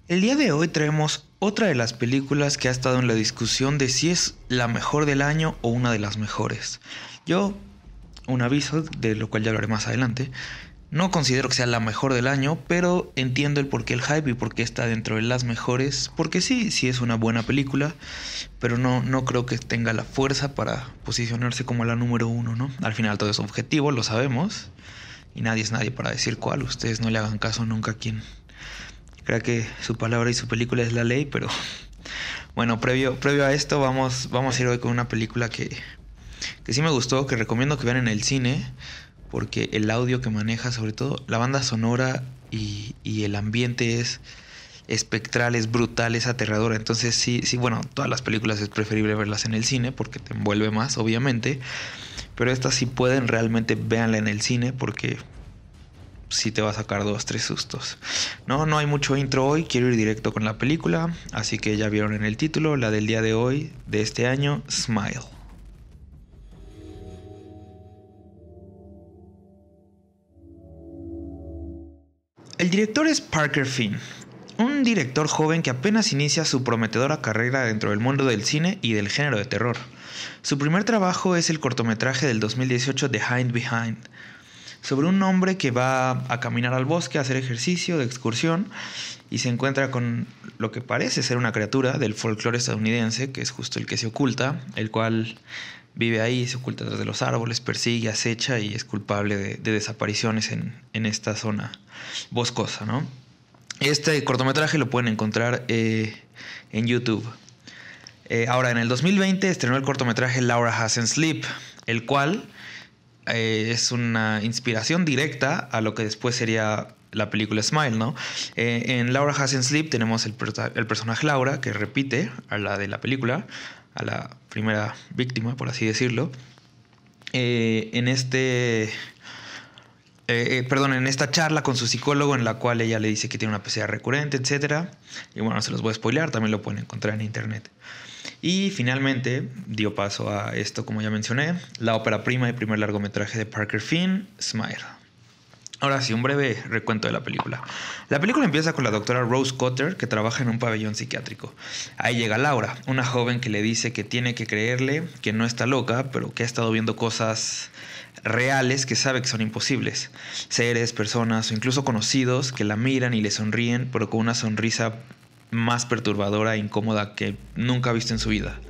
El día de hoy traemos otra de las películas que ha estado en la discusión de si es la mejor del año o una de las mejores. Yo, un aviso, de lo cual ya hablaré más adelante, no considero que sea la mejor del año, pero entiendo el porqué el hype y por qué está dentro de las mejores, porque sí es una buena película, pero no creo que tenga la fuerza para posicionarse como la número uno, ¿no? Al final todo es objetivo, lo sabemos, y nadie es nadie para decir cuál. Ustedes no le hagan caso nunca a quien crea que su palabra y su película es la ley, pero bueno, previo a esto vamos a ir hoy con una película que sí me gustó, que recomiendo que vean en el cine, porque el audio que maneja, sobre todo la banda sonora y el ambiente es espectral, es brutal, es aterradora. Entonces sí, bueno, todas las películas es preferible verlas en el cine porque te envuelve más, obviamente, pero esta si pueden realmente véanla en el cine porque sí te va a sacar 2-3 sustos. No hay mucho intro hoy, quiero ir directo con la película, así que ya vieron en el título, la del día de hoy, de este año, Smile. El director es Parker Finn, un director joven que apenas inicia su prometedora carrera dentro del mundo del cine y del género de terror. Su primer trabajo es el cortometraje del 2018 The Hind Behind, sobre un hombre que va a caminar al bosque a hacer ejercicio de excursión y se encuentra con lo que parece ser una criatura del folclore estadounidense, que es justo el que se oculta, el cual vive ahí, se oculta detrás de los árboles, persigue, acecha y es culpable de desapariciones en esta zona boscosa, ¿no? Este cortometraje lo pueden encontrar en YouTube. Ahora, en el 2020 estrenó el cortometraje Laura Hasn't Sleep, el cual es una inspiración directa a lo que después sería la película Smile, ¿no? En Laura Hasn't Sleep tenemos el personaje Laura, que repite a la de la película, a la primera víctima, por así decirlo. En esta charla con su psicólogo, en la cual ella le dice que tiene una pesadilla recurrente, etc. Y bueno, no se los voy a spoilear, también lo pueden encontrar en internet. Y finalmente dio paso a esto, como ya mencioné, la ópera prima y primer largometraje de Parker Finn, Smile. Ahora sí, un breve recuento de la película. La película empieza con la doctora Rose Cotter, que trabaja en un pabellón psiquiátrico. Ahí llega Laura, una joven que le dice que tiene que creerle, que no está loca, pero que ha estado viendo cosas reales que sabe que son imposibles. Seres, personas o incluso conocidos que la miran y le sonríen, pero con una sonrisa más perturbadora e incómoda que nunca ha visto en su vida.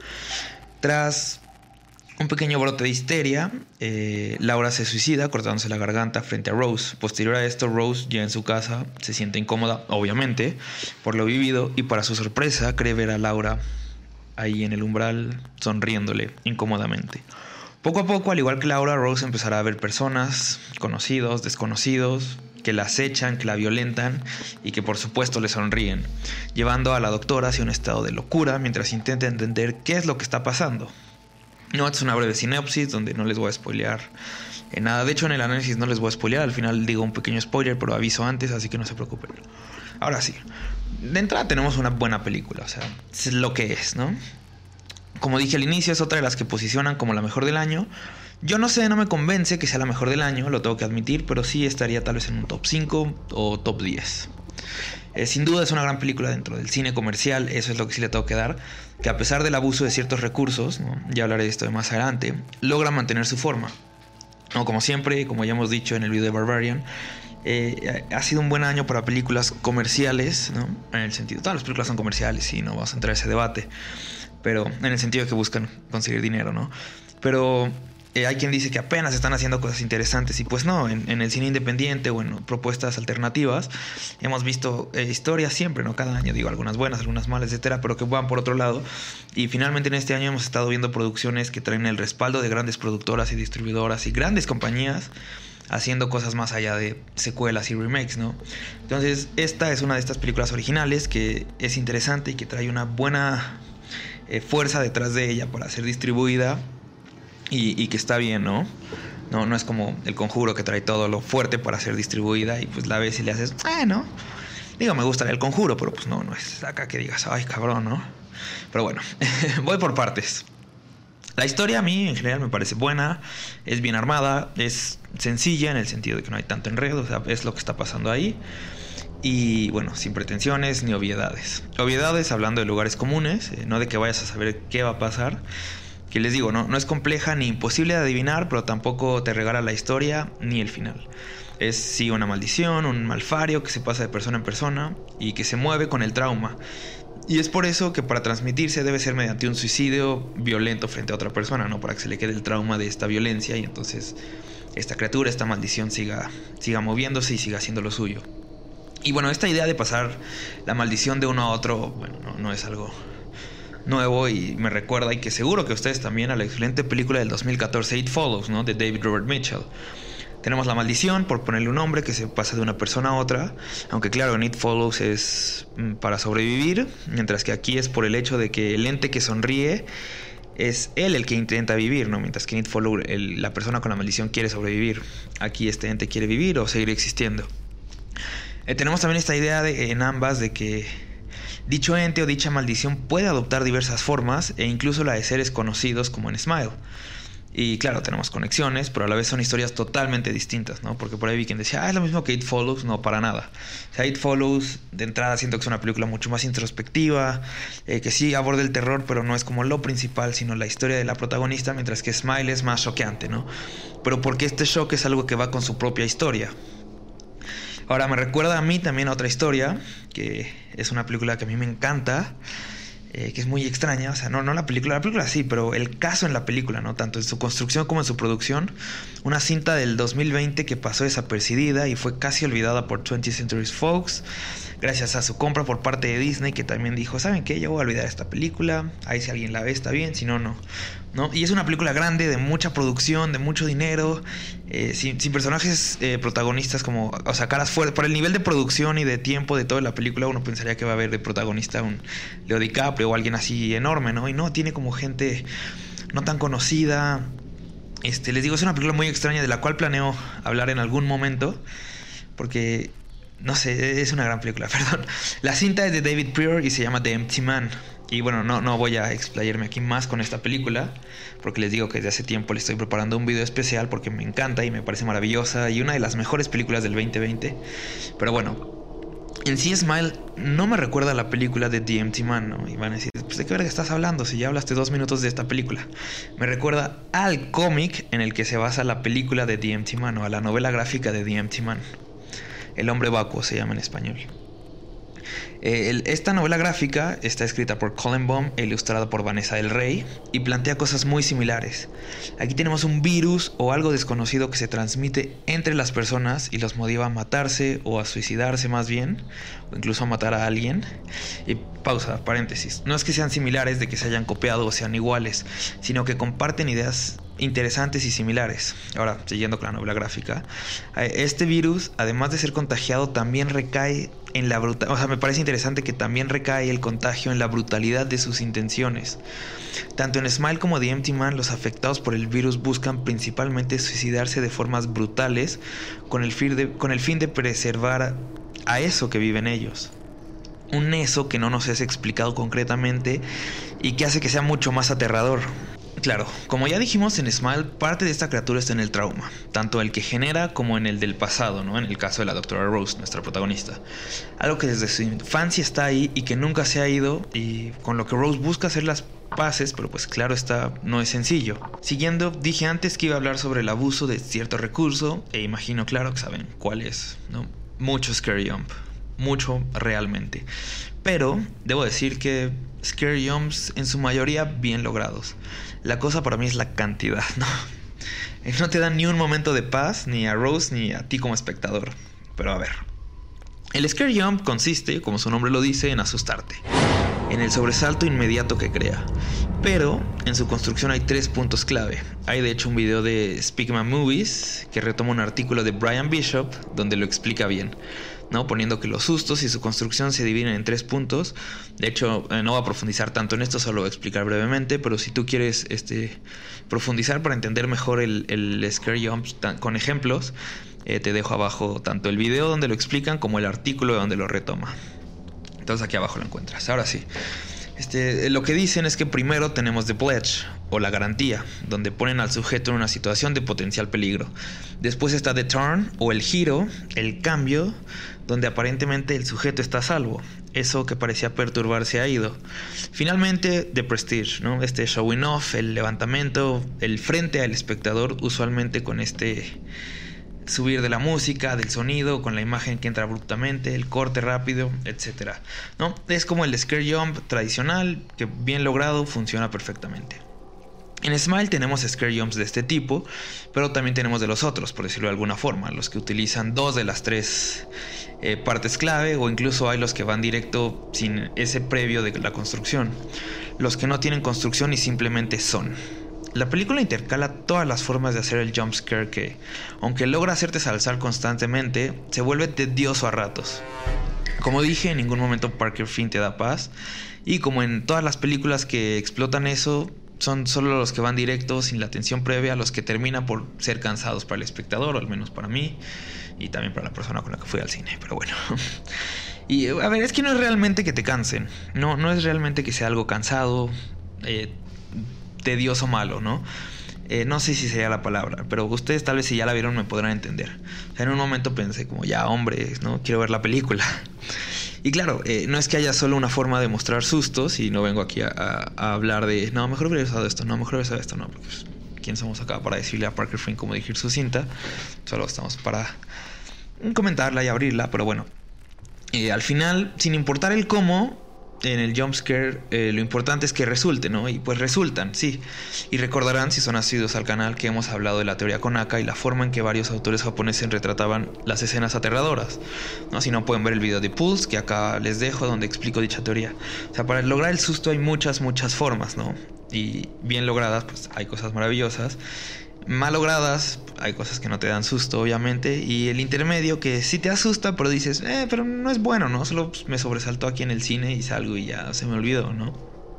Tras un pequeño brote de histeria, Laura se suicida cortándose la garganta frente a Rose. Posterior a esto, Rose, ya en su casa, se siente incómoda, obviamente, por lo vivido, y para su sorpresa cree ver a Laura ahí en el umbral, sonriéndole incómodamente. Poco a poco, al igual que Laura, Rose empezará a ver personas, conocidos, desconocidos, que la acechan, que la violentan y que por supuesto le sonríen, llevando a la doctora hacia un estado de locura mientras intenta entender qué es lo que está pasando. No, esta es una breve sinopsis donde no les voy a spoilear nada. De hecho, en el análisis no les voy a spoilear, al final digo un pequeño spoiler, pero aviso antes, así que no se preocupen. Ahora sí, de entrada tenemos una buena película, o sea, es lo que es, ¿no? Como dije al inicio, es otra de las que posicionan como la mejor del año. Yo no sé, no me convence que sea la mejor del año, lo tengo que admitir, pero sí estaría tal vez en un top 5 o top 10. Sin duda es una gran película dentro del cine comercial, eso es lo que sí le tengo que dar, que a pesar del abuso de ciertos recursos, ¿no?, ya hablaré de esto más adelante, logra mantener su forma. No, como siempre, como ya hemos dicho en el video de Barbarian, ha sido un buen año para películas comerciales, ¿no? En el sentido, todas las películas son comerciales y no vamos a entrar a ese debate, pero en el sentido de que buscan conseguir dinero, ¿no? Pero hay quien dice que apenas están haciendo cosas interesantes y pues no, en el cine independiente o en propuestas alternativas hemos visto historias siempre, ¿no? Cada año, digo, algunas buenas, algunas malas, etcétera, pero que van por otro lado. Y finalmente en este año hemos estado viendo producciones que traen el respaldo de grandes productoras y distribuidoras y grandes compañías haciendo cosas más allá de secuelas y remakes, ¿no? Entonces esta es una de estas películas originales que es interesante y que trae una buena fuerza detrás de ella para ser distribuida. Y que está bien, ¿no? No es como El Conjuro, que trae todo lo fuerte para ser distribuida y pues la ves y le haces, ¿no? Digo, me gusta El Conjuro, pero pues no es acá que digas, ay, cabrón, ¿no? Pero bueno, voy por partes. La historia a mí en general me parece buena, es bien armada, es sencilla en el sentido de que no hay tanto enredo, o sea, es lo que está pasando ahí. Y bueno, sin pretensiones ni obviedades. Obviedades hablando de lugares comunes, no de que vayas a saber qué va a pasar. Que les digo, no es compleja ni imposible de adivinar, pero tampoco te regala la historia ni el final. Es sí una maldición, un malfario que se pasa de persona en persona y que se mueve con el trauma. Y es por eso que para transmitirse debe ser mediante un suicidio violento frente a otra persona, ¿no? Para que se le quede el trauma de esta violencia y entonces esta criatura, esta maldición siga moviéndose y siga haciendo lo suyo. Y bueno, esta idea de pasar la maldición de uno a otro, bueno, no es algo nuevo y me recuerda, y que seguro que ustedes también, a la excelente película del 2014 It Follows, ¿no? De David Robert Mitchell. Tenemos la maldición, por ponerle un nombre, que se pasa de una persona a otra, aunque claro, en It Follows es para sobrevivir, mientras que aquí es por el hecho de que el ente que sonríe es él el que intenta vivir, ¿no? Mientras que en It Follows la persona con la maldición quiere sobrevivir. Aquí este ente quiere vivir o seguir existiendo. Tenemos también esta idea en ambas de que dicho ente o dicha maldición puede adoptar diversas formas e incluso la de seres conocidos como en Smile. Y claro, tenemos conexiones, pero a la vez son historias totalmente distintas, ¿no? Porque por ahí vi quien decía, es lo mismo que It Follows. No, para nada. O sea, It Follows, de entrada, siento que es una película mucho más introspectiva, que sí aborda el terror, pero no es como lo principal, sino la historia de la protagonista, mientras que Smile es más choqueante, ¿no? Pero porque este shock es algo que va con su propia historia. Ahora, me recuerda a mí también a otra historia, que es una película que a mí me encanta, que es muy extraña. O sea, no la película sí, pero el caso en la película, ¿no? Tanto en su construcción como en su producción. Una cinta del 2020 que pasó desapercibida y fue casi olvidada por 20th Century Fox, gracias a su compra por parte de Disney, que también dijo, ¿saben qué? Yo voy a olvidar esta película, ahí si alguien la ve está bien, si no, no. Y es una película grande, de mucha producción, de mucho dinero, sin personajes protagonistas como, o sea, caras fuertes. Por el nivel de producción y de tiempo de toda la película, uno pensaría que va a haber de protagonista un Leo DiCaprio o alguien así enorme, ¿no? Y no, tiene como gente no tan conocida. Les digo, es una película muy extraña de la cual planeo hablar en algún momento, porque no sé, es una gran película, perdón. La cinta es de David Prior y se llama The Empty Man. Y bueno, no voy a explayarme aquí más con esta película, porque les digo que desde hace tiempo le estoy preparando un video especial porque me encanta y me parece maravillosa y una de las mejores películas del 2020. Pero bueno, en sí Smile no me recuerda a la película de The Empty Man, ¿no? Y van a decir, pues ¿de qué verga estás hablando si ya hablaste 2 minutos de esta película? Me recuerda al cómic en el que se basa la película de The Empty Man, o a la novela gráfica de The Empty Man. El hombre vacuo se llama en español. Esta novela gráfica está escrita por Colin Baum e ilustrada por Vanessa del Rey y plantea cosas muy similares. Aquí tenemos un virus o algo desconocido que se transmite entre las personas y los motiva a matarse o a suicidarse más bien, o incluso a matar a alguien. Y pausa, paréntesis. No es que sean similares de que se hayan copiado o sean iguales, sino que comparten ideas interesantes y similares. Ahora, siguiendo con la novela gráfica, este virus, además de ser contagiado, también recae en la brutalidad. O sea, me parece interesante que también recae el contagio en la brutalidad de sus intenciones. Tanto en Smile como The Empty Man, los afectados por el virus buscan principalmente suicidarse de formas brutales con el fin de preservar a eso que viven ellos. Un eso que no nos es explicado concretamente y que hace que sea mucho más aterrador. Claro, como ya dijimos en Smile, parte de esta criatura está en el trauma, tanto el que genera como en el del pasado, ¿no? En el caso de la doctora Rose, nuestra protagonista. Algo que desde su infancia está ahí y que nunca se ha ido, y con lo que Rose busca hacer las paces, pero pues claro está, no es sencillo. Siguiendo, dije antes que iba a hablar sobre el abuso de cierto recurso, e imagino claro que saben cuál es, ¿no? Mucho scary jump, mucho realmente. Pero debo decir que scary jumps en su mayoría bien logrados. La cosa para mí es la cantidad, ¿no? No te dan ni un momento de paz, ni a Rose ni a ti como espectador. Pero a ver, el scary jump consiste, como su nombre lo dice, en asustarte, en el sobresalto inmediato que crea. Pero en su construcción hay 3 puntos clave. Hay de hecho un video de Speakman Movies que retoma un artículo de Brian Bishop donde lo explica bien, ¿no? Poniendo que los sustos y su construcción se dividen en 3 puntos. De hecho, no voy a profundizar tanto en esto, solo voy a explicar brevemente. Pero si tú quieres profundizar para entender mejor el scare jump con ejemplos, te dejo abajo tanto el video donde lo explican como el artículo donde lo retoma. Entonces aquí abajo lo encuentras. Ahora sí, lo que dicen es que primero tenemos The Pledge, o la garantía, donde ponen al sujeto en una situación de potencial peligro. Después está the turn o el giro, el cambio, donde aparentemente el sujeto está a salvo. Eso que parecía perturbarse ha ido. Finalmente, the prestige, ¿no? Este showing off, el levantamiento, el frente al espectador, usualmente con este subir de la música, del sonido, con la imagen que entra abruptamente, el corte rápido, etc., ¿no? Es como el scare jump tradicional, que bien logrado funciona perfectamente. En Smile tenemos scare jumps de este tipo, pero también tenemos de los otros, por decirlo de alguna forma, los que utilizan 2 de las 3 partes clave, o incluso hay los que van directo sin ese previo de la construcción, los que no tienen construcción y simplemente son. La película intercala todas las formas de hacer el jump scare que, aunque logra hacerte saltar constantemente, se vuelve tedioso a ratos. Como dije, en ningún momento Parker Finn te da paz, y como en todas las películas que explotan eso, son solo los que van directos sin la atención previa, los que terminan por ser cansados para el espectador, o al menos para mí, y también para la persona con la que fui al cine, pero bueno. Y a ver, es que no es realmente que te cansen, no es realmente que sea algo cansado, tedioso, malo, ¿no? No sé si sería la palabra, pero ustedes tal vez si ya la vieron me podrán entender. O sea, en un momento pensé como, ya hombre, ¿no? Quiero ver la película. Y claro, no es que haya solo una forma de mostrar sustos, y no vengo aquí a hablar de, no, mejor hubiera usado esto, no, mejor hubiera usado esto, no, porque pues, ¿quién somos acá para decirle a Parker Finn cómo dirigir su cinta? Solo estamos para comentarla y abrirla, pero bueno. Al final, sin importar el cómo, en el jumpscare lo importante es que resulte, ¿no? Y pues resultan, sí. Y recordarán, si son asiduos al canal, que hemos hablado de la teoría Konaka y la forma en que varios autores japoneses retrataban las escenas aterradoras, ¿no? Si no, pueden ver el video de Pulse, que acá les dejo, donde explico dicha teoría. O sea, para lograr el susto hay muchas formas, ¿no? Y bien logradas, pues hay cosas maravillosas. Mal logradas, hay cosas que no te dan susto, obviamente. Y el intermedio, que sí te asusta, pero dices, pero no es bueno, ¿no? Solo pues, me sobresaltó aquí en el cine y salgo y ya se me olvidó, ¿no?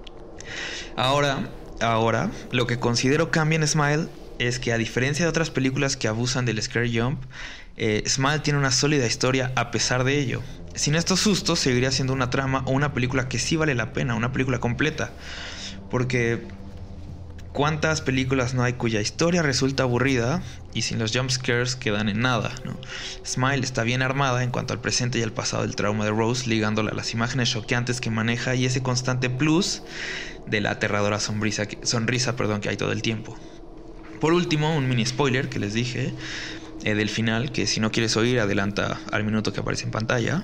Ahora, lo que considero cambia en Smile es que, a diferencia de otras películas que abusan del scare jump, Smile tiene una sólida historia a pesar de ello. Sin estos sustos, seguiría siendo una trama o una película que sí vale la pena, una película completa. Porque ¿cuántas películas no hay cuya historia resulta aburrida y sin los jump scares quedan en nada, ¿no? Smile está bien armada en cuanto al presente y al pasado del trauma de Rose, ligándola a las imágenes choqueantes que maneja y ese constante plus de la aterradora sonrisa que hay todo el tiempo. Por último, un mini spoiler que les dije del final, que si no quieres oír, adelanta al minuto que aparece en pantalla.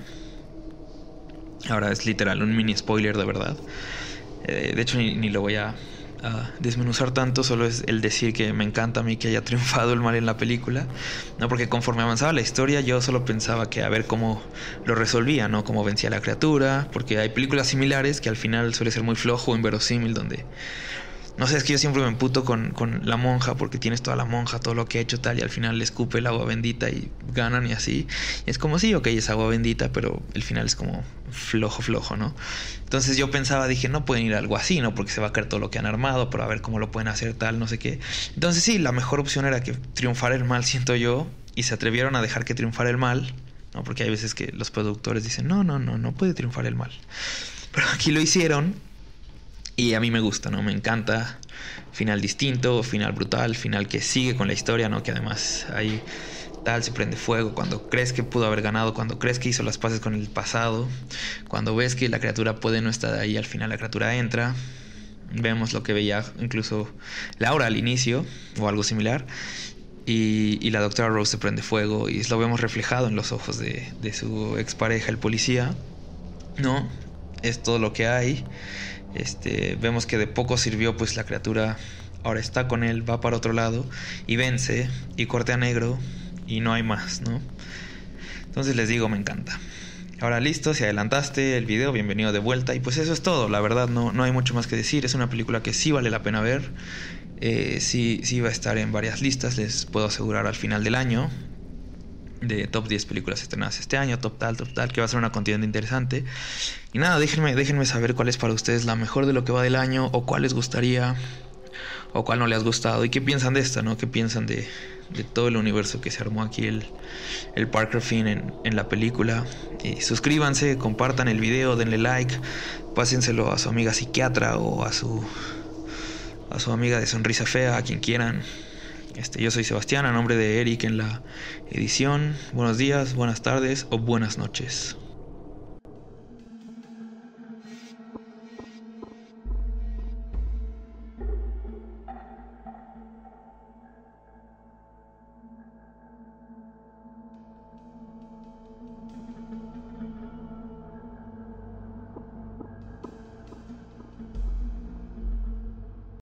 Ahora es literal un mini spoiler de verdad. De hecho ni lo voy a desmenuzar tanto, solo es el decir que me encanta a mí que haya triunfado el mal en la película, no, porque conforme avanzaba la historia yo solo pensaba que a ver cómo lo resolvía, no cómo vencía a la criatura, porque hay películas similares que al final suele ser muy flojo o inverosímil, donde no sé, es que yo siempre me emputo con la monja, porque tienes toda la monja, todo lo que ha hecho tal, y al final le escupe el agua bendita y ganan y así. Y es como, sí, ok, es agua bendita, pero el final es como flojo, ¿no? Entonces yo pensaba, dije, no pueden ir a algo así, ¿no? Porque se va a caer todo lo que han armado, pero a ver cómo lo pueden hacer tal, no sé qué. Entonces sí, la mejor opción era que triunfara el mal, siento yo, y se atrevieron a dejar que triunfara el mal, ¿no? Porque hay veces que los productores dicen, no puede triunfar el mal. Pero aquí lo hicieron. Y a mí me gusta, ¿no? Me encanta. Final distinto, final brutal, final que sigue con la historia, ¿no? Que además ahí tal se prende fuego cuando crees que pudo haber ganado, cuando crees que hizo las paces con el pasado, cuando ves que la criatura puede no estar ahí, al final la criatura entra. Vemos lo que veía incluso Laura al inicio, o algo similar. Y la doctora Rose se prende fuego y lo vemos reflejado en los ojos de su expareja, el policía, ¿no? Es todo lo que hay. Vemos que de poco sirvió, pues la criatura ahora está con él, va para otro lado y vence y corte a negro y no hay más, ¿no? Entonces les digo, me encanta. Ahora listo, si adelantaste el video, bienvenido de vuelta. Y pues eso es todo, la verdad no hay mucho más que decir. Es una película que sí vale la pena ver. Sí va a estar en varias listas, les puedo asegurar, al final del año, de top 10 películas estrenadas este año, top tal, que va a ser una contienda interesante. Y nada, déjenme saber cuál es para ustedes la mejor de lo que va del año, o cuál les gustaría, o cuál no les ha gustado, y qué piensan de esta, ¿no? ¿Qué piensan de todo el universo que se armó aquí el Parker Finn en la película? Y suscríbanse, compartan el video, denle like, pásenselo a su amiga psiquiatra o a su a su amiga de Sonrisa Fea, a quien quieran. Yo soy Sebastián, a nombre de Eric en la edición. Buenos días, buenas tardes o buenas noches.